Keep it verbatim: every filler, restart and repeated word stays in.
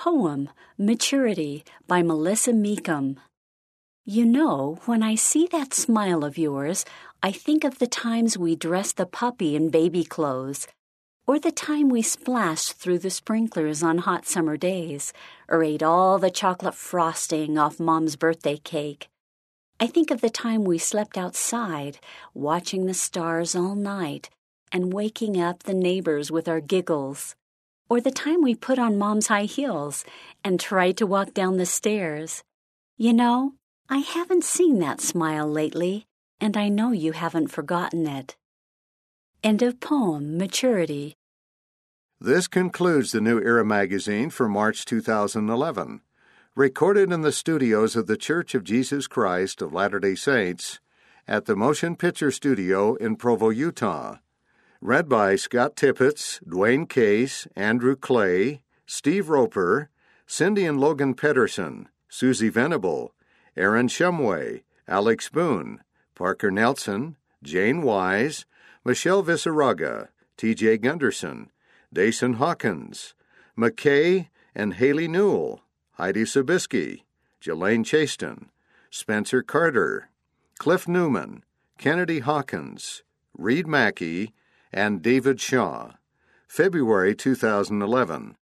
Poem, Maturity, by Melissa Meekum. You know, when I see that smile of yours, I think of the times we dressed the puppy in baby clothes, or the time we splashed through the sprinklers on hot summer days, or ate all the chocolate frosting off Mom's birthday cake. I think of the time we slept outside, watching the stars all night, and waking up the neighbors with our giggles. Or the time we put on Mom's high heels and tried to walk down the stairs. You know, I haven't seen that smile lately, and I know you haven't forgotten it. End of poem, Maturity. This concludes the New Era magazine for March two thousand eleven. Recorded in the studios of the Church of Jesus Christ of Latter-day Saints at the Motion Picture Studio in Provo, Utah. Read by Scott Tippett, Dwayne Case, Andrew Clay, Steve Roper, Cindy and Logan Pedersen, Susie Venable, Aaron Shumway, Alex Boone, Parker Nelson, Jane Wise, Michelle Visaraga, T J Gunderson, Dason Hawkins, McKay and Haley Newell, Heidi Sobieski, Jelaine Chaston, Spencer Carter, Cliff Newman, Kennedy Hawkins, Reed Mackey, and David Shaw. February two thousand eleven.